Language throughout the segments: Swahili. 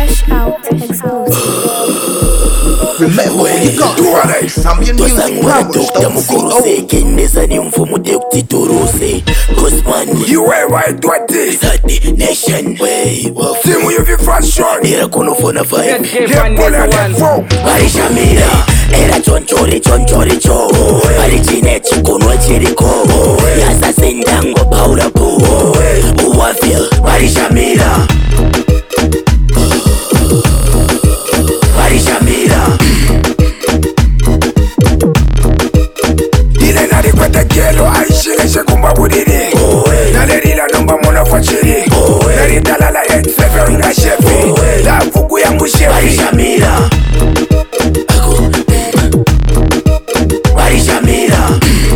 Fresh out exclusive. Remember when you got to Zambian Music Powers, don't see Keneza ni mfumo de kutituruse Cosman You ain't right what this Sati Nation Way Timu yuvi fashion Nira kunufona vibe Yepole lefo Marisha Mira Era chonchori cho Marijine chikunwa chiriko Yasa sendango paula pu Uwafia Marisha Mira Marisha Mira Dile nari kwete kielo aishile shekumba budiri Nalerila nomba mona fachiri Nari dalala etsefe inga shefi La vugu yangu shefi Marisha Mira Marisha Mira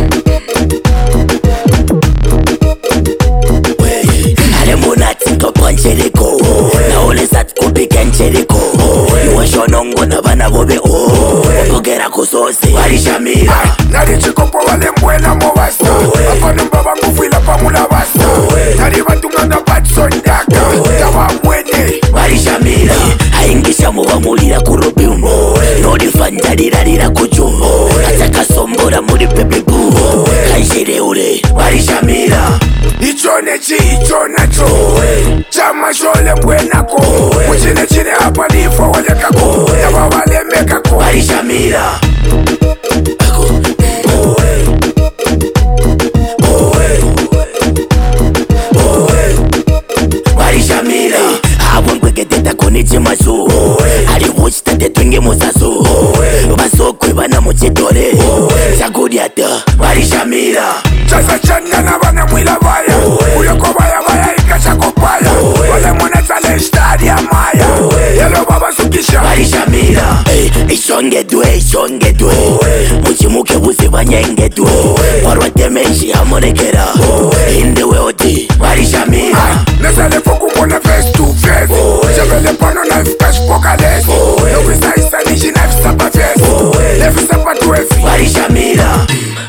Ale monati ntopanchereko Naole sati kupika nchereko Iwashonongo na bana bobe Opogera kusose Marisha Mira Nari chikopo wale mwena mwasta Apa numba bangufuila pamula basta Nari batunganga batsondaka Tawa mwene Marisha Mira Haingisha muba mulira kurubiumo Nodi fanjarirarira kujumo Ataka sombora muri pepe boo Kanjire ure Marisha Mira Ichone chi ichona cho Chama shole mwenako Uchine chine hapa nifo wale kako Tawa wale mekako Marisha Mira Marisha Mira Abo mkweketeta konichi masu Ali wuchita tetwenge musasu Basokwe bana muchitore Chakudi ata Marisha Mira Chasa chanya na bana mwila baya Uyoko baya ikachako baya Wale mwana chale ishtari ya maya Yelo baba sukisha Marisha Mira Ishongedwe Muchimuke buzi banyengedwe Warwate menshi amonekera Indewe oti Marisha Mira Nesale foku mwana face to face Jebele pano knife cash pokales Nowisa isa nishi knife sapa face Nefi sapa tuefi Marisha Mira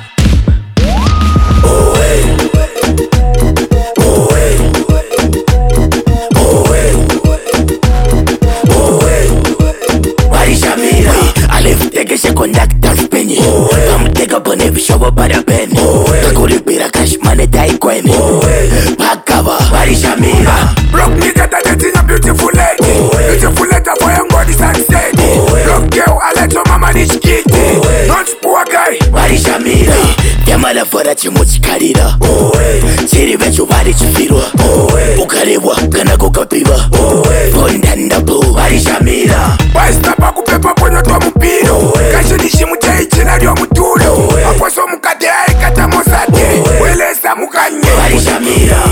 Marisha Mira Aliftekeshe conductor penye Pamteka pone vishobo para pene Kakulipira cash money dai kwene Pakava Marisha Mira Block nigga that dating a beautiful lady Beautiful letter for young body sunset Block girl I let your mama rich kitty Not poor guy Marisha Mira Temala fora chimuchikarira Chiri vechu vari chifirwa Ukarebwa kana kukapiva Fondanda blue Marisha Mira Baistapa kupepa kwenye toa mpiro Kashi nishimu chaichina lio mutulo Akwaso mukate aikata mosate Welesa mukanye Marisha Mira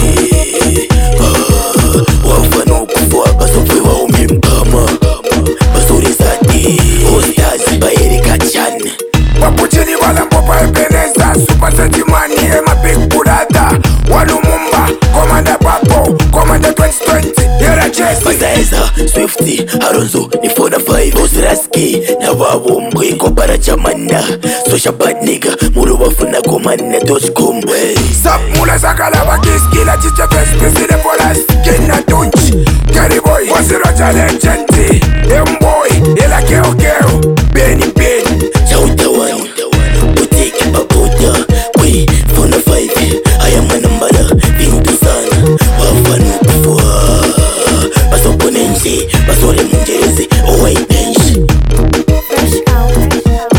Wafana ukufua basofiwa umimpama Basuri zati Ostazi baerika chan Wapuchini wala mpopa ebeneza Super Sentimani ema big budada Walumumba Komanda Papo Komanda 2020 Yera Jesse Bazaeza Swifty Alonso ni 4-5 Osraski na wawo mwiko para chamanda Sosha bad nigga Mulu wafuna komanda.com Sap mula sakala bakiskila chicha fespisi de polas Kina tunch Kerry boy Wasirocha legenti Mboy Ila keo keo Beni beni Chauta one Boutique babuta Kwe 4-5 Ayama nambara Vintu sana Wafanu kufua Basoponense Basole munjezi Owai bench Fresh out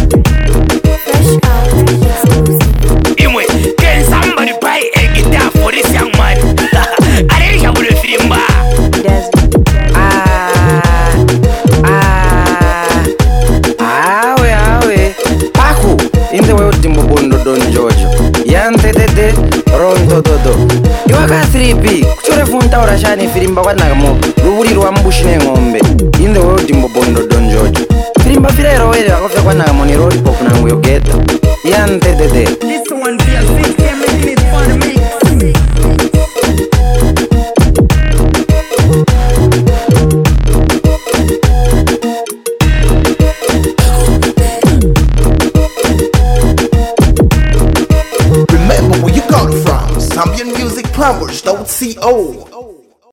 exclusive. Imwe, can somebody buy a guitar for this young man? Areja bule filimba. Awe Paku in the way Timbo Bondo Don Giorgio Yante Dede Rondo Dodo Iwaka 3P Kuchore funta urashani filimba kwa nagamo Ruburi rwambushine ngombe in the way Timbo Bondo Don Giorgio Filimba fila roere wakofya kwa nagamo ni road pop nangu yogeta Yante Dede This one via 6 making it fun mix. Remember where you got it from Zambian Music Powers, don't see old